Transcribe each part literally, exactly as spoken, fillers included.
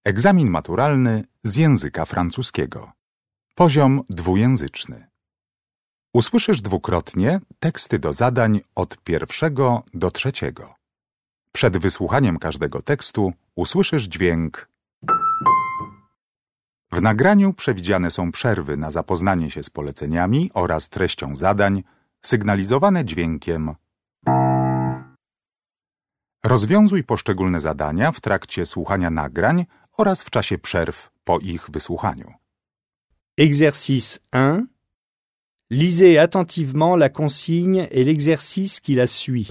Egzamin maturalny z języka francuskiego. Poziom dwujęzyczny. Usłyszysz dwukrotnie teksty do zadań od pierwszego do trzeciego. Przed wysłuchaniem każdego tekstu usłyszysz dźwięk. W nagraniu przewidziane są przerwy na zapoznanie się z poleceniami oraz treścią zadań, sygnalizowane dźwiękiem. Rozwiązuj poszczególne zadania w trakcie słuchania nagrań oraz w czasie przerw po ich wysłuchaniu. Exercice un. Lisez attentivement la consigne et l'exercice qui la suit.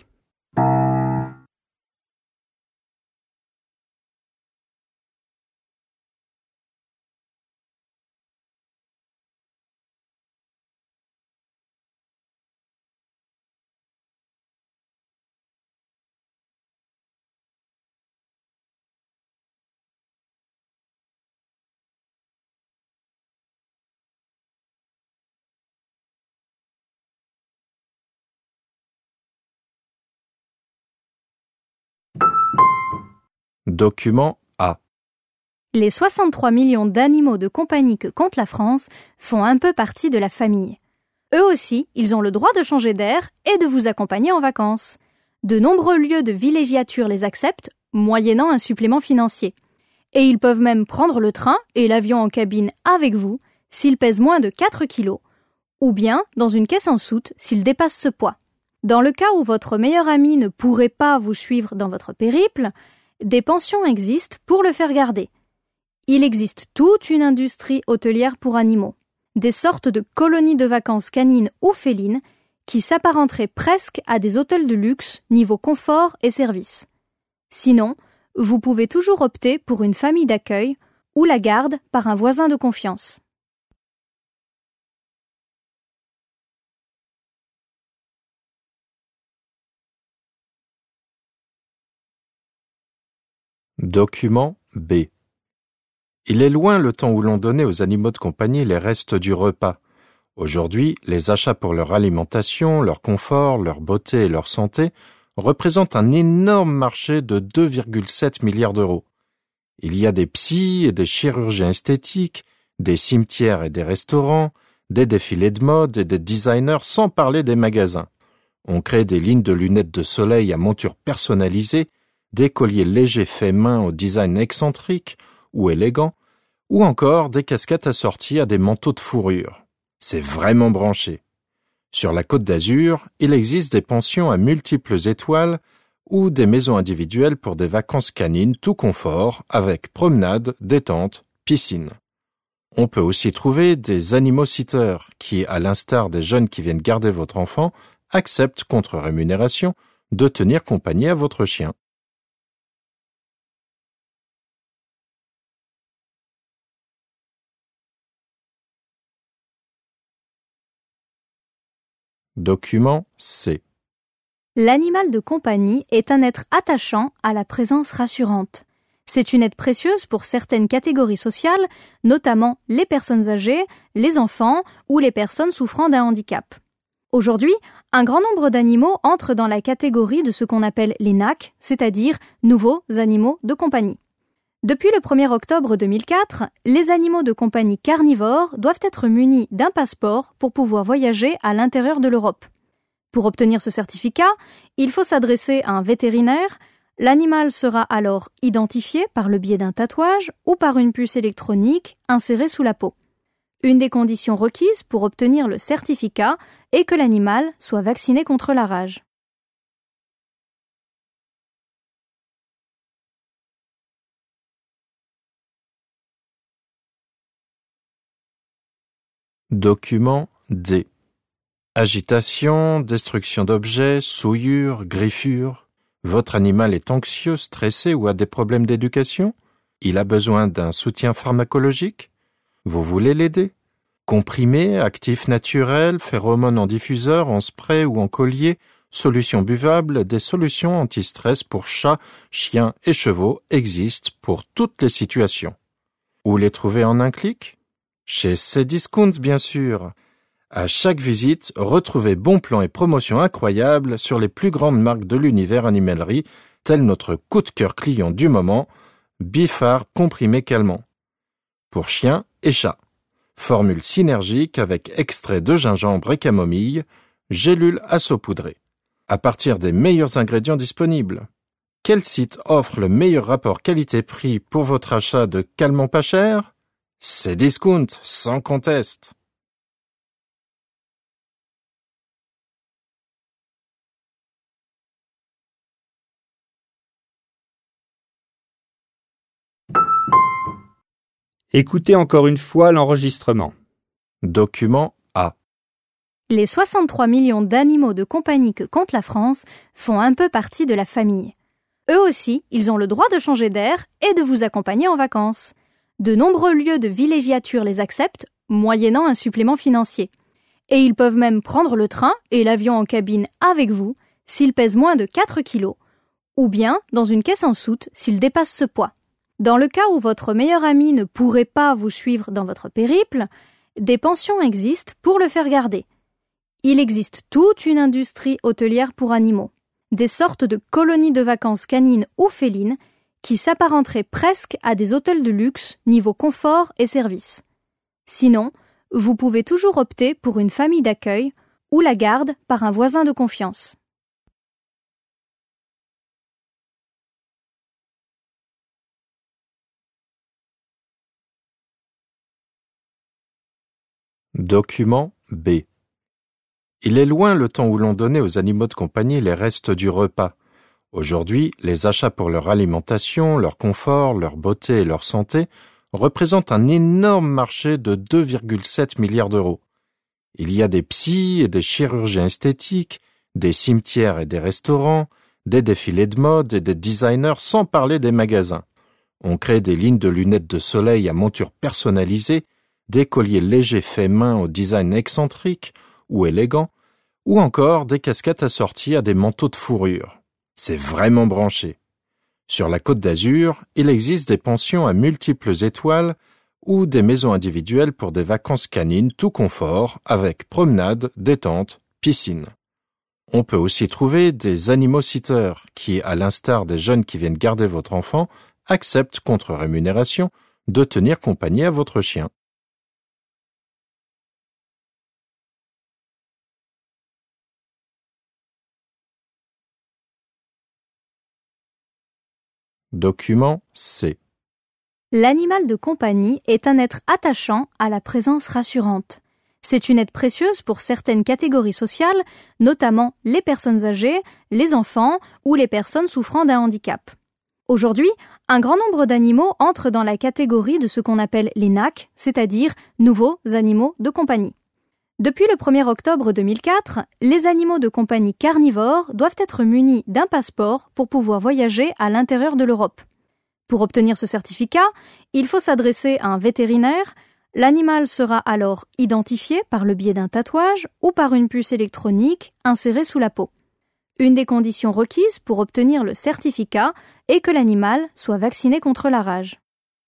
Document A. Les soixante-trois millions d'animaux de compagnie que compte la France font un peu partie de la famille. Eux aussi, ils ont le droit de changer d'air et de vous accompagner en vacances. De nombreux lieux de villégiature les acceptent, moyennant un supplément financier. Et ils peuvent même prendre le train et l'avion en cabine avec vous s'ils pèsent moins de quatre kilos, ou bien dans une caisse en soute s'ils dépassent ce poids. Dans le cas où votre meilleur ami ne pourrait pas vous suivre dans votre périple, des pensions existent pour le faire garder. Il existe toute une industrie hôtelière pour animaux, des sortes de colonies de vacances canines ou félines qui s'apparenteraient presque à des hôtels de luxe niveau confort et service. Sinon, vous pouvez toujours opter pour une famille d'accueil ou la garde par un voisin de confiance. Document B. Il est loin le temps où l'on donnait aux animaux de compagnie les restes du repas. Aujourd'hui, les achats pour leur alimentation, leur confort, leur beauté et leur santé représentent un énorme marché de deux virgule sept milliards d'euros. Il y a des psys et des chirurgiens esthétiques, des cimetières et des restaurants, des défilés de mode et des designers, sans parler des magasins. On crée des lignes de lunettes de soleil à monture personnalisée, des colliers légers faits main au design excentrique ou élégant, ou encore des casquettes assorties à des manteaux de fourrure. C'est vraiment branché. Sur la Côte d'Azur, il existe des pensions à multiples étoiles ou des maisons individuelles pour des vacances canines tout confort avec promenade, détente, piscine. On peut aussi trouver des animaux-sitters qui, à l'instar des jeunes qui viennent garder votre enfant, acceptent contre rémunération de tenir compagnie à votre chien. Document C. L'animal de compagnie est un être attachant à la présence rassurante. C'est une aide précieuse pour certaines catégories sociales, notamment les personnes âgées, les enfants ou les personnes souffrant d'un handicap. Aujourd'hui, un grand nombre d'animaux entrent dans la catégorie de ce qu'on appelle les N A C, c'est-à-dire nouveaux animaux de compagnie. Depuis le premier octobre deux mille quatre, les animaux de compagnie carnivores doivent être munis d'un passeport pour pouvoir voyager à l'intérieur de l'Europe. Pour obtenir ce certificat, il faut s'adresser à un vétérinaire. L'animal sera alors identifié par le biais d'un tatouage ou par une puce électronique insérée sous la peau. Une des conditions requises pour obtenir le certificat est que l'animal soit vacciné contre la rage. Document D. Agitation, destruction d'objets, souillure, griffure. Votre animal est anxieux, stressé ou a des problèmes d'éducation? Il a besoin d'un soutien pharmacologique? Vous voulez l'aider? Comprimés, actifs naturels, phéromones en diffuseur, en spray ou en collier, solutions buvables, des solutions anti-stress pour chats, chiens et chevaux existent pour toutes les situations. Où les trouver en un clic? Chez Cdiscount, bien sûr. À chaque visite, retrouvez bons plans et promotions incroyables sur les plus grandes marques de l'univers animalerie, tel notre coup de cœur client du moment, Bifard comprimé calmant. Pour chien et chat. Formule synergique avec extrait de gingembre et camomille, gélule à saupoudrer. À partir des meilleurs ingrédients disponibles. Quel site offre le meilleur rapport qualité-prix pour votre achat de calmant pas cher? C'est Discount, sans conteste. Écoutez encore une fois l'enregistrement. Document A. Les soixante-trois millions d'animaux de compagnie que compte la France font un peu partie de la famille. Eux aussi, ils ont le droit de changer d'air et de vous accompagner en vacances. De nombreux lieux de villégiature les acceptent, moyennant un supplément financier. Et ils peuvent même prendre le train et l'avion en cabine avec vous s'ils pèsent moins de quatre kilos, ou bien dans une caisse en soute s'ils dépassent ce poids. Dans le cas où votre meilleur ami ne pourrait pas vous suivre dans votre périple, des pensions existent pour le faire garder. Il existe toute une industrie hôtelière pour animaux, des sortes de colonies de vacances canines ou félines qui s'apparenteraient presque à des hôtels de luxe niveau confort et service. Sinon, vous pouvez toujours opter pour une famille d'accueil ou la garde par un voisin de confiance. Document B. Il est loin le temps où l'on donnait aux animaux de compagnie les restes du repas. Aujourd'hui, les achats pour leur alimentation, leur confort, leur beauté et leur santé représentent un énorme marché de deux virgule sept milliards d'euros. Il y a des psys et des chirurgiens esthétiques, des cimetières et des restaurants, des défilés de mode et des designers, sans parler des magasins. On crée des lignes de lunettes de soleil à monture personnalisée, des colliers légers faits main au design excentrique ou élégant, ou encore des casquettes assorties à des manteaux de fourrure. C'est vraiment branché. Sur la Côte d'Azur, il existe des pensions à multiples étoiles ou des maisons individuelles pour des vacances canines tout confort avec promenade, détente, piscine. On peut aussi trouver des animaux-sitters qui, à l'instar des jeunes qui viennent garder votre enfant, acceptent contre rémunération de tenir compagnie à votre chien. Document C. L'animal de compagnie est un être attachant à la présence rassurante. C'est une aide précieuse pour certaines catégories sociales, notamment les personnes âgées, les enfants ou les personnes souffrant d'un handicap. Aujourd'hui, un grand nombre d'animaux entrent dans la catégorie de ce qu'on appelle les N A C, c'est-à-dire nouveaux animaux de compagnie. Depuis le premier octobre deux mille quatre, les animaux de compagnie carnivores doivent être munis d'un passeport pour pouvoir voyager à l'intérieur de l'Europe. Pour obtenir ce certificat, il faut s'adresser à un vétérinaire. L'animal sera alors identifié par le biais d'un tatouage ou par une puce électronique insérée sous la peau. Une des conditions requises pour obtenir le certificat est que l'animal soit vacciné contre la rage.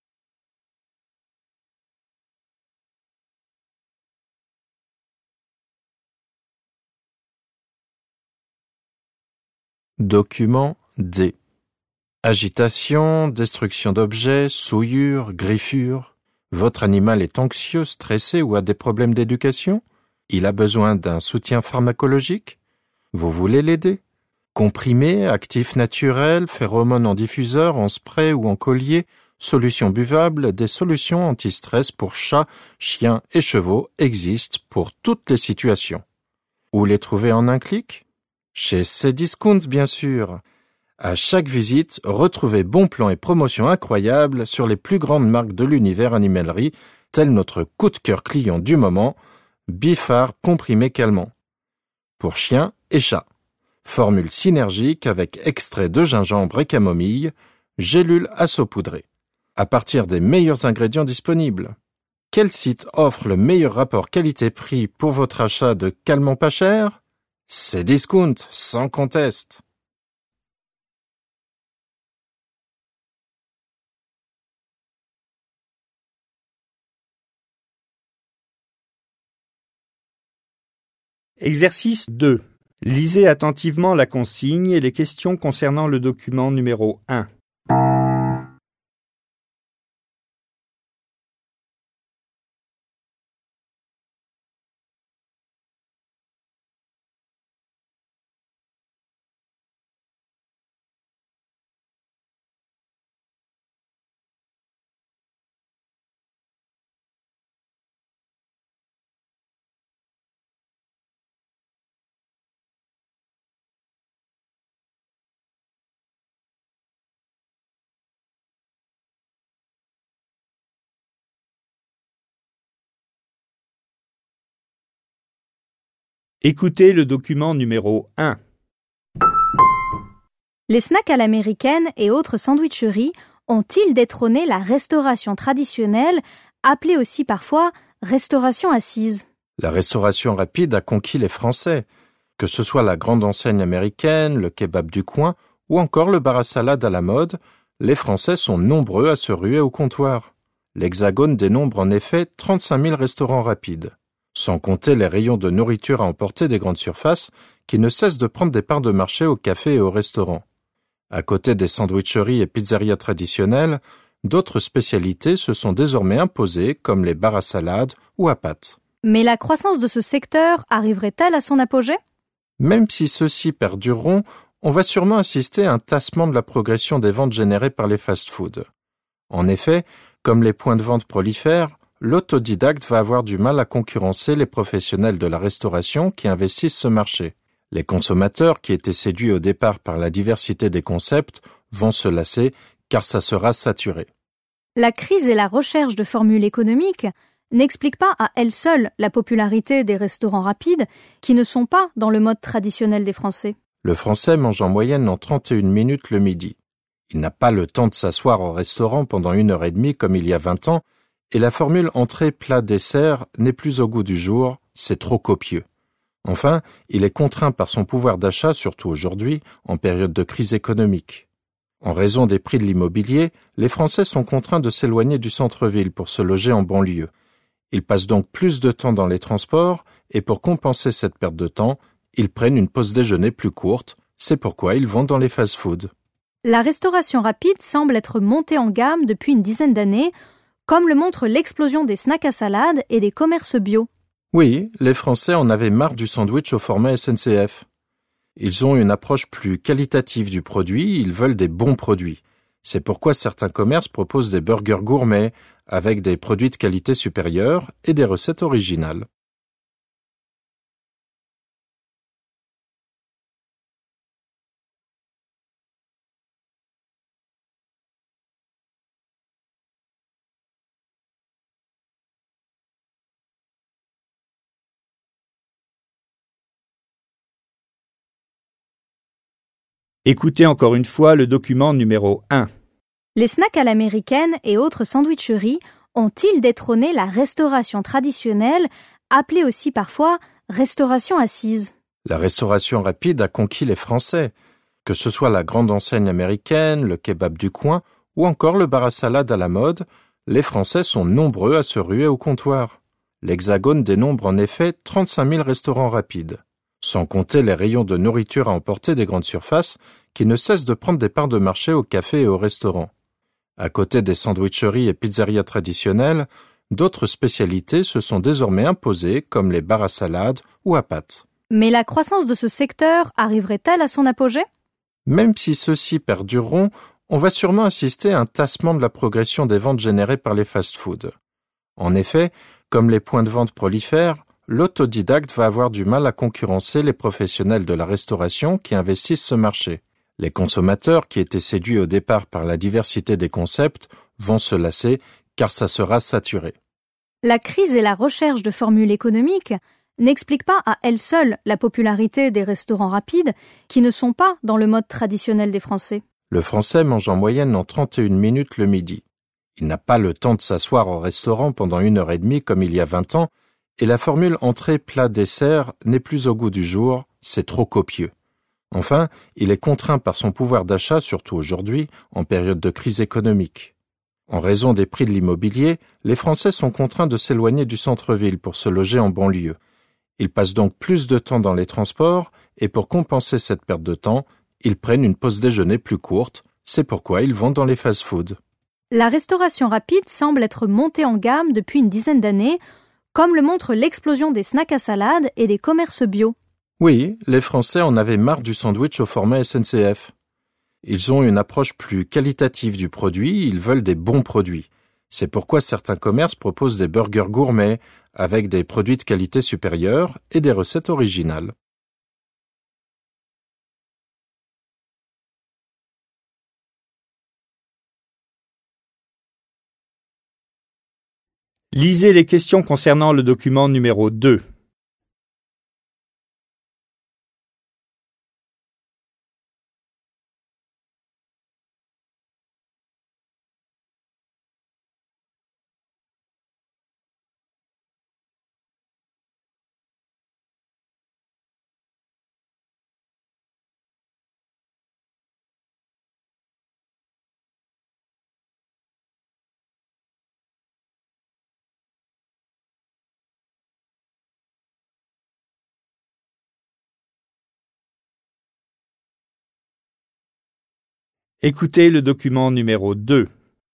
Document D. Agitation, destruction d'objets, souillure, griffure. Votre animal est anxieux, stressé ou a des problèmes d'éducation? Il a besoin d'un soutien pharmacologique? Vous voulez l'aider? Comprimés, actifs naturels, phéromones en diffuseur, en spray ou en collier, solutions buvables, des solutions anti-stress pour chats, chiens et chevaux existent pour toutes les situations. Où les trouver en un clic? Chez Cdiscount, bien sûr. À chaque visite, retrouvez bons plans et promotions incroyables sur les plus grandes marques de l'univers animalerie, tel notre coup de cœur client du moment, Bifard comprimé calmant. Pour chiens et chats. Formule synergique avec extrait de gingembre et camomille, gélule à saupoudrer. À partir des meilleurs ingrédients disponibles. Quel site offre le meilleur rapport qualité-prix pour votre achat de calmant pas cher? C'est Discount, sans conteste. Exercice deux. Lisez attentivement la consigne et les questions concernant le document numéro un. Écoutez le document numéro un. Les snacks à l'américaine et autres sandwicheries ont-ils détrôné la restauration traditionnelle, appelée aussi parfois restauration assise? La restauration rapide a conquis les Français, que ce soit la grande enseigne américaine, le kebab du coin ou encore le bar à salade à la mode, les Français sont nombreux à se ruer au comptoir. L'Hexagone dénombre en effet trente-cinq mille restaurants rapides, sans compter les rayons de nourriture à emporter des grandes surfaces qui ne cessent de prendre des parts de marché aux cafés et aux restaurants. À côté des sandwicheries et pizzerias traditionnelles, d'autres spécialités se sont désormais imposées comme les bars à salade ou à pâtes. Mais la croissance de ce secteur arriverait-elle à son apogée? Même si ceux-ci perdureront, on va sûrement assister à un tassement de la progression des ventes générées par les fast-foods. En effet, comme les points de vente prolifèrent, l'autodidacte va avoir du mal à concurrencer les professionnels de la restauration qui investissent ce marché. Les consommateurs, qui étaient séduits au départ par la diversité des concepts, vont se lasser car ça sera saturé. La crise et la recherche de formules économiques n'expliquent pas à elles seules la popularité des restaurants rapides qui ne sont pas dans le mode traditionnel des Français. Le Français mange en moyenne en trente et une minutes le midi. Il n'a pas le temps de s'asseoir au restaurant pendant une heure et demie comme il y a vingt ans, et la formule entrée, plat, dessert n'est plus au goût du jour, c'est trop copieux. Enfin, il est contraint par son pouvoir d'achat, surtout aujourd'hui, en période de crise économique. En raison des prix de l'immobilier, les Français sont contraints de s'éloigner du centre-ville pour se loger en banlieue. Ils passent donc plus de temps dans les transports, et pour compenser cette perte de temps, ils prennent une pause déjeuner plus courte, c'est pourquoi ils vont dans les fast-foods. La restauration rapide semble être montée en gamme depuis une dizaine d'années, comme le montre l'explosion des snacks à salade et des commerces bio. Oui, les Français en avaient marre du sandwich au format S N C F. Ils ont une approche plus qualitative du produit, ils veulent des bons produits. C'est pourquoi certains commerces proposent des burgers gourmets avec des produits de qualité supérieure et des recettes originales. Écoutez encore une fois le document numéro un. Les snacks à l'américaine et autres sandwicheries ont-ils détrôné la restauration traditionnelle, appelée aussi parfois restauration assise? La restauration rapide a conquis les Français, que ce soit la grande enseigne américaine, le kebab du coin ou encore le bar à salade à la mode, les Français sont nombreux à se ruer au comptoir. L'Hexagone dénombre en effet trente-cinq mille restaurants rapides, sans compter les rayons de nourriture à emporter des grandes surfaces qui ne cessent de prendre des parts de marché aux cafés et aux restaurants. À côté des sandwicheries et pizzerias traditionnelles, d'autres spécialités se sont désormais imposées comme les bars à salade ou à pâtes. Mais la croissance de ce secteur arriverait-elle à son apogée? Même si ceux-ci perdureront, on va sûrement assister à un tassement de la progression des ventes générées par les fast-foods. En effet, comme les points de vente prolifèrent, l'autodidacte va avoir du mal à concurrencer les professionnels de la restauration qui investissent ce marché. Les consommateurs, qui étaient séduits au départ par la diversité des concepts, vont se lasser car ça sera saturé. La crise et la recherche de formules économiques n'expliquent pas à elles seules la popularité des restaurants rapides qui ne sont pas dans le mode traditionnel des Français. Le Français mange en moyenne en trente et une minutes le midi. Il n'a pas le temps de s'asseoir au restaurant pendant une heure et demie comme il y a vingt ans, et la formule entrée, plat, dessert n'est plus au goût du jour, c'est trop copieux. Enfin, il est contraint par son pouvoir d'achat, surtout aujourd'hui, en période de crise économique. En raison des prix de l'immobilier, les Français sont contraints de s'éloigner du centre-ville pour se loger en banlieue. Ils passent donc plus de temps dans les transports, et pour compenser cette perte de temps, ils prennent une pause déjeuner plus courte, c'est pourquoi ils vont dans les fast-foods. La restauration rapide semble être montée en gamme depuis une dizaine d'années, comme le montre l'explosion des snacks à salade et des commerces bio. Oui, les Français en avaient marre du sandwich au format S N C F. Ils ont une approche plus qualitative du produit, ils veulent des bons produits. C'est pourquoi certains commerces proposent des burgers gourmets avec des produits de qualité supérieure et des recettes originales. Lisez les questions concernant le document numéro deux. Écoutez le document numéro deux.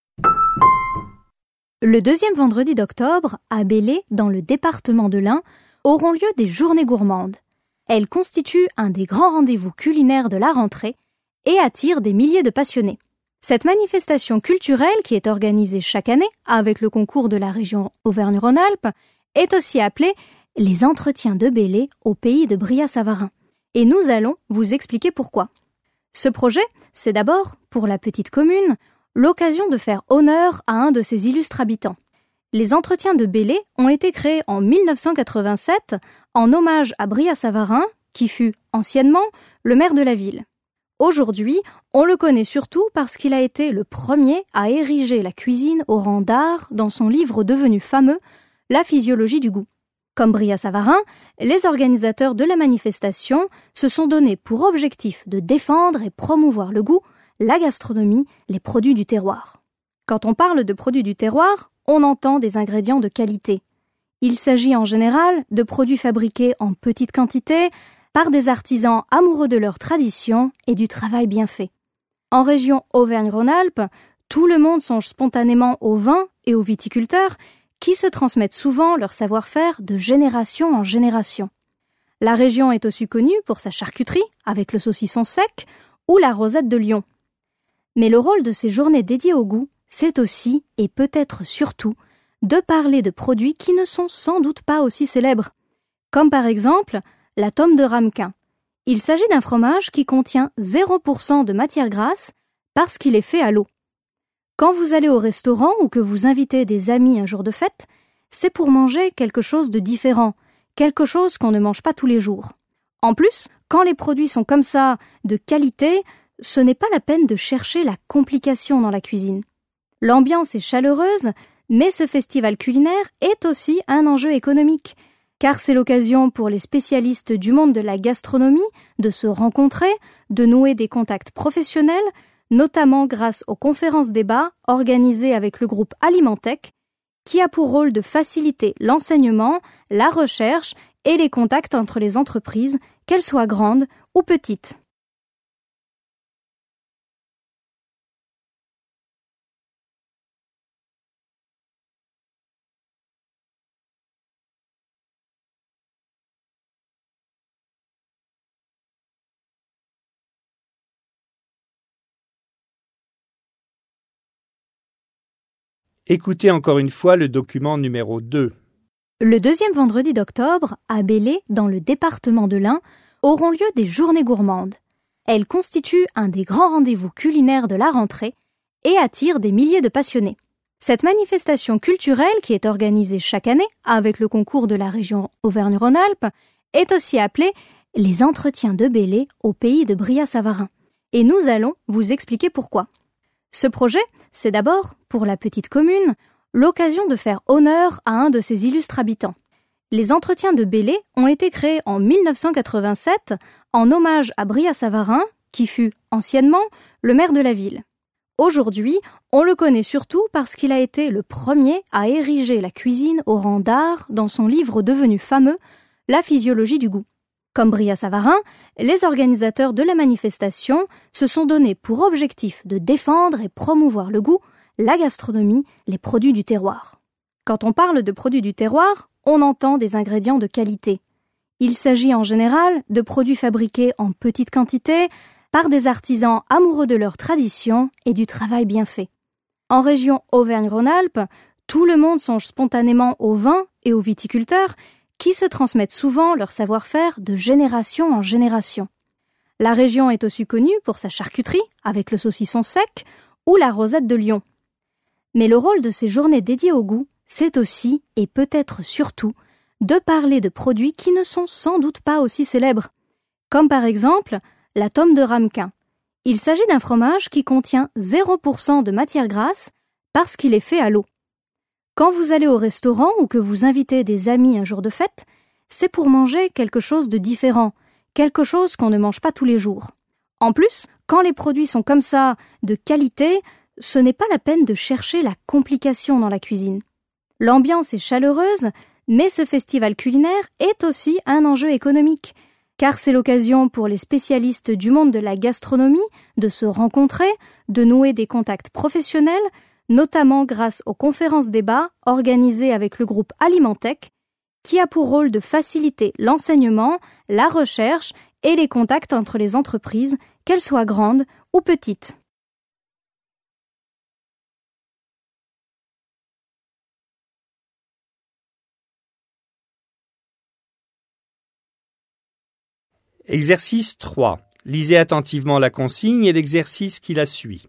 Le deuxième vendredi d'octobre, à Belley, dans le département de l'Ain, auront lieu des Journées gourmandes. Elles constituent un des grands rendez-vous culinaires de la rentrée et attirent des milliers de passionnés. Cette manifestation culturelle, qui est organisée chaque année avec le concours de la région Auvergne-Rhône-Alpes, est aussi appelée les Entretiens de Belley au pays de Brillat-Savarin. Et nous allons vous expliquer pourquoi. Ce projet, c'est d'abord, pour la petite commune, l'occasion de faire honneur à un de ses illustres habitants. Les Entretiens de Belley ont été créés en mille neuf cent quatre-vingt-sept en hommage à Brillat-Savarin, qui fut anciennement le maire de la ville. Aujourd'hui, on le connaît surtout parce qu'il a été le premier à ériger la cuisine au rang d'art dans son livre devenu fameux, La physiologie du goût. Comme Brillat-Savarin, les organisateurs de la manifestation se sont donné pour objectif de défendre et promouvoir le goût, la gastronomie, les produits du terroir. Quand on parle de produits du terroir, on entend des ingrédients de qualité. Il s'agit en général de produits fabriqués en petite quantité par des artisans amoureux de leur tradition et du travail bien fait. En région Auvergne-Rhône-Alpes, tout le monde songe spontanément aux vins et aux viticulteurs qui se transmettent souvent leur savoir-faire de génération en génération. La région est aussi connue pour sa charcuterie, avec le saucisson sec, ou la rosette de Lyon. Mais le rôle de ces journées dédiées au goût, c'est aussi, et peut-être surtout, de parler de produits qui ne sont sans doute pas aussi célèbres, comme par exemple la tome de ramequin. Il s'agit d'un fromage qui contient zéro pour cent de matière grasse parce qu'il est fait à l'eau. Quand vous allez au restaurant ou que vous invitez des amis un jour de fête, c'est pour manger quelque chose de différent, quelque chose qu'on ne mange pas tous les jours. En plus, quand les produits sont comme ça, de qualité, ce n'est pas la peine de chercher la complication dans la cuisine. L'ambiance est chaleureuse, mais ce festival culinaire est aussi un enjeu économique, car c'est l'occasion pour les spécialistes du monde de la gastronomie de se rencontrer, de nouer des contacts professionnels, notamment grâce aux conférences-débats organisées avec le groupe Alimentec, qui a pour rôle de faciliter l'enseignement, la recherche et les contacts entre les entreprises, qu'elles soient grandes ou petites. Écoutez encore une fois le document numéro deux. Le deuxième vendredi d'octobre, à Belley, dans le département de l'Ain, auront lieu des Journées gourmandes. Elles constituent un des grands rendez-vous culinaires de la rentrée et attirent des milliers de passionnés. Cette manifestation culturelle, qui est organisée chaque année avec le concours de la région Auvergne-Rhône-Alpes, est aussi appelée les Entretiens de Belley au pays de Brillat-Savarin. Et nous allons vous expliquer pourquoi. Ce projet, c'est d'abord, pour la petite commune, l'occasion de faire honneur à un de ses illustres habitants. Les Entretiens de Belley ont été créés en mille neuf cent quatre-vingt-sept en hommage à Brillat-Savarin, qui fut anciennement le maire de la ville. Aujourd'hui, on le connaît surtout parce qu'il a été le premier à ériger la cuisine au rang d'art dans son livre devenu fameux, La physiologie du goût. Comme Brillat-Savarin, les organisateurs de la manifestation se sont donné pour objectif de défendre et promouvoir le goût, la gastronomie, les produits du terroir. Quand on parle de produits du terroir, on entend des ingrédients de qualité. Il s'agit en général de produits fabriqués en petite quantité par des artisans amoureux de leur tradition et du travail bien fait. En région Auvergne-Rhône-Alpes, tout le monde songe spontanément aux vins et aux viticulteurs qui se transmettent souvent leur savoir-faire de génération en génération. La région est aussi connue pour sa charcuterie, avec le saucisson sec, ou la rosette de Lyon. Mais le rôle de ces journées dédiées au goût, c'est aussi, et peut-être surtout, de parler de produits qui ne sont sans doute pas aussi célèbres, comme par exemple la tome de ramequin. Il s'agit d'un fromage qui contient zéro pour cent de matière grasse parce qu'il est fait à l'eau. Quand vous allez au restaurant ou que vous invitez des amis un jour de fête, c'est pour manger quelque chose de différent, quelque chose qu'on ne mange pas tous les jours. En plus, quand les produits sont comme ça, de qualité, ce n'est pas la peine de chercher la complication dans la cuisine. L'ambiance est chaleureuse, mais ce festival culinaire est aussi un enjeu économique, car c'est l'occasion pour les spécialistes du monde de la gastronomie de se rencontrer, de nouer des contacts professionnels, notamment grâce aux conférences débats organisées avec le groupe Alimentech, qui a pour rôle de faciliter l'enseignement, la recherche et les contacts entre les entreprises, qu'elles soient grandes ou petites. Exercice trois. Lisez attentivement la consigne et l'exercice qui la suit.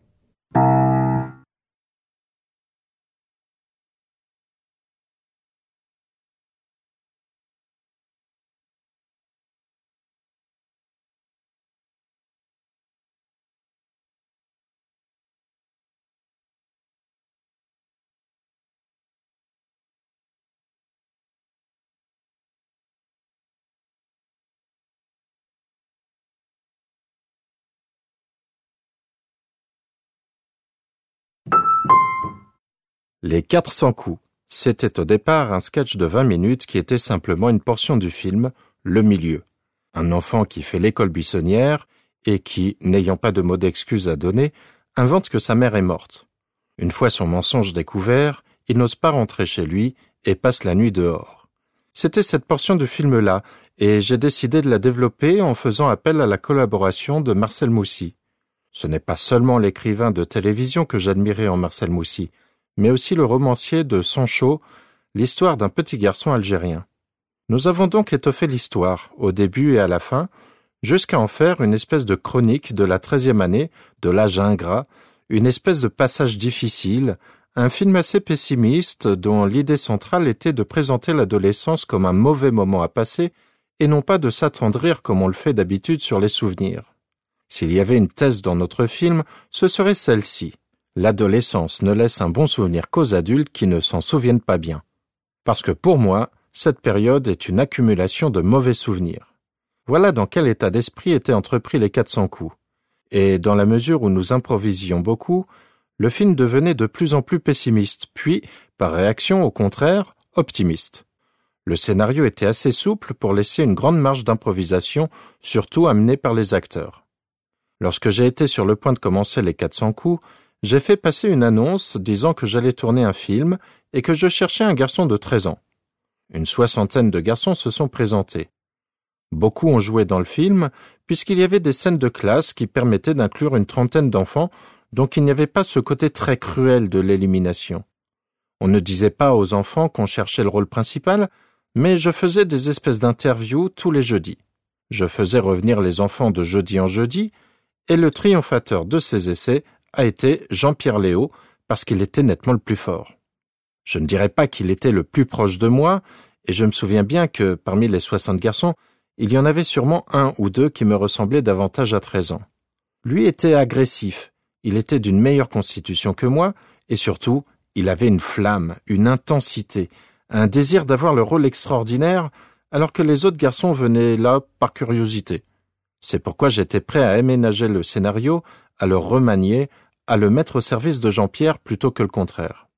Les quatre cents coups. C'était au départ un sketch de vingt minutes qui était simplement une portion du film « Le milieu ». Un enfant qui fait l'école buissonnière et qui, n'ayant pas de mot d'excuse à donner, invente que sa mère est morte. Une fois son mensonge découvert, il n'ose pas rentrer chez lui et passe la nuit dehors. C'était cette portion de film-là, et j'ai décidé de la développer en faisant appel à la collaboration de Marcel Moussy. Ce n'est pas seulement l'écrivain de télévision que j'admirais en Marcel Moussy, mais aussi le romancier de Sancho, l'histoire d'un petit garçon algérien. Nous avons donc étoffé l'histoire, au début et à la fin, jusqu'à en faire une espèce de chronique de la treizième année, de l'âge ingrat, une espèce de passage difficile, un film assez pessimiste dont l'idée centrale était de présenter l'adolescence comme un mauvais moment à passer et non pas de s'attendrir comme on le fait d'habitude sur les souvenirs. S'il y avait une thèse dans notre film, ce serait celle-ci. L'adolescence ne laisse un bon souvenir qu'aux adultes qui ne s'en souviennent pas bien. Parce que pour moi, cette période est une accumulation de mauvais souvenirs. Voilà dans quel état d'esprit étaient entrepris les quatre cents coups. Et dans la mesure où nous improvisions beaucoup, le film devenait de plus en plus pessimiste, puis, par réaction au contraire, optimiste. Le scénario était assez souple pour laisser une grande marge d'improvisation, surtout amenée par les acteurs. Lorsque j'ai été sur le point de commencer les quatre cents coups, j'ai fait passer une annonce disant que j'allais tourner un film et que je cherchais un garçon de treize ans. Une soixantaine de garçons se sont présentés. Beaucoup ont joué dans le film, puisqu'il y avait des scènes de classe qui permettaient d'inclure une trentaine d'enfants, donc il n'y avait pas ce côté très cruel de l'élimination. On ne disait pas aux enfants qu'on cherchait le rôle principal, mais je faisais des espèces d'interviews tous les jeudis. Je faisais revenir les enfants de jeudi en jeudi, et le triomphateur de ces essais a été Jean-Pierre Léaud, parce qu'il était nettement le plus fort. Je ne dirais pas qu'il était le plus proche de moi, et je me souviens bien que, parmi les soixante garçons, il y en avait sûrement un ou deux qui me ressemblaient davantage à treize ans. Lui était agressif, il était d'une meilleure constitution que moi, et surtout, il avait une flamme, une intensité, un désir d'avoir le rôle extraordinaire, alors que les autres garçons venaient là par curiosité. C'est pourquoi j'étais prêt à aménager le scénario, à le remanier, à le mettre au service de Jean-Pierre plutôt que le contraire.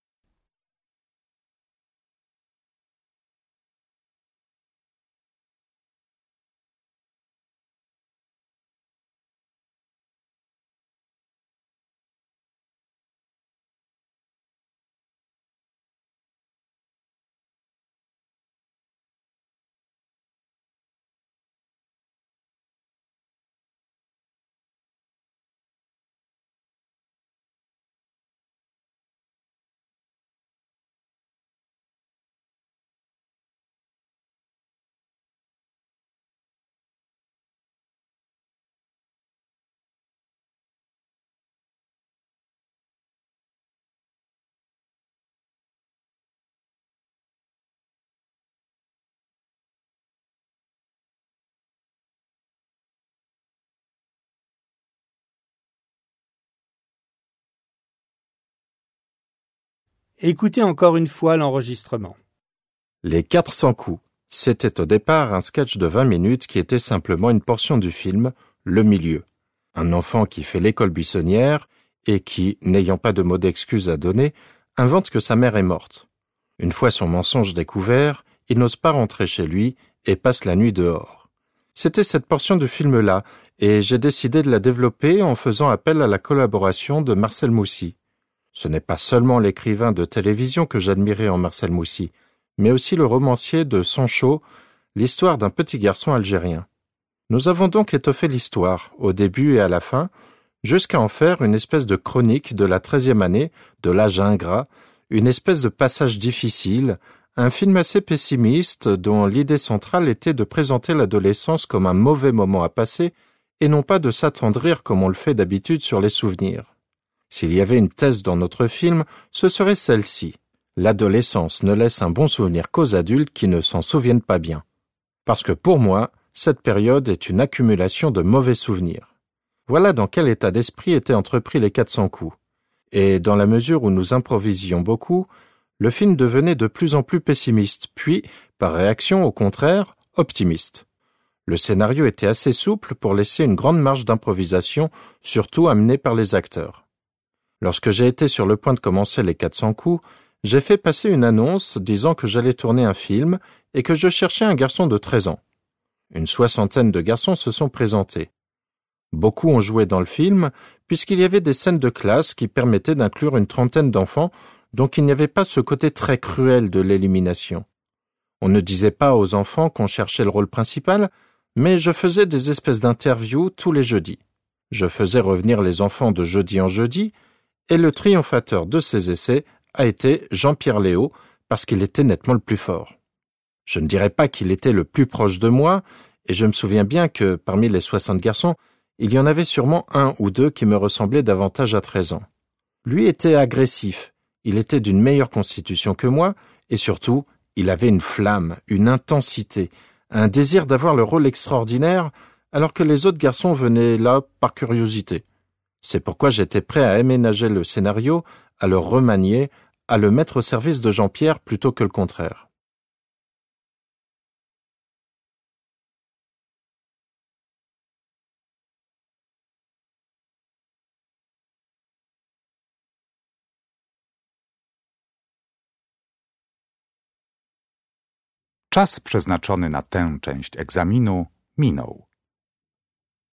Écoutez encore une fois l'enregistrement. Les quatre cents coups. C'était au départ un sketch de vingt minutes qui était simplement une portion du film « Le milieu ». Un enfant qui fait l'école buissonnière et qui, n'ayant pas de mot d'excuse à donner, invente que sa mère est morte. Une fois son mensonge découvert, il n'ose pas rentrer chez lui et passe la nuit dehors. C'était cette portion du film-là, et j'ai décidé de la développer en faisant appel à la collaboration de Marcel Moussy. Ce n'est pas seulement l'écrivain de télévision que j'admirais en Marcel Moussy, mais aussi le romancier de Sancho, l'histoire d'un petit garçon algérien. Nous avons donc étoffé l'histoire, au début et à la fin, jusqu'à en faire une espèce de chronique de la treizième année, de l'âge ingrat, une espèce de passage difficile, un film assez pessimiste dont l'idée centrale était de présenter l'adolescence comme un mauvais moment à passer et non pas de s'attendrir comme on le fait d'habitude sur les souvenirs. S'il y avait une thèse dans notre film, ce serait celle-ci. L'adolescence ne laisse un bon souvenir qu'aux adultes qui ne s'en souviennent pas bien. Parce que pour moi, cette période est une accumulation de mauvais souvenirs. Voilà dans quel état d'esprit étaient entrepris les quatre cents coups. Et dans la mesure où nous improvisions beaucoup, le film devenait de plus en plus pessimiste, puis, par réaction au contraire, optimiste. Le scénario était assez souple pour laisser une grande marge d'improvisation, surtout amenée par les acteurs. Lorsque j'ai été sur le point de commencer les quatre cents coups, j'ai fait passer une annonce disant que j'allais tourner un film et que je cherchais un garçon de treize ans. Une soixantaine de garçons se sont présentés. Beaucoup ont joué dans le film, puisqu'il y avait des scènes de classe qui permettaient d'inclure une trentaine d'enfants, donc il n'y avait pas ce côté très cruel de l'élimination. On ne disait pas aux enfants qu'on cherchait le rôle principal, mais je faisais des espèces d'interviews tous les jeudis. Je faisais revenir les enfants de jeudi en jeudi, et le triomphateur de ces essais a été Jean-Pierre Léaud, parce qu'il était nettement le plus fort. Je ne dirais pas qu'il était le plus proche de moi, et je me souviens bien que, parmi les soixante garçons, il y en avait sûrement un ou deux qui me ressemblaient davantage à treize ans. Lui était agressif, il était d'une meilleure constitution que moi, et surtout, il avait une flamme, une intensité, un désir d'avoir le rôle extraordinaire, alors que les autres garçons venaient là par curiosité. C'est pourquoi j'étais prêt à aménager le scénario, à le remanier, à le mettre au service de Jean-Pierre plutôt que le contraire. Czas przeznaczony na tę część egzaminu minął.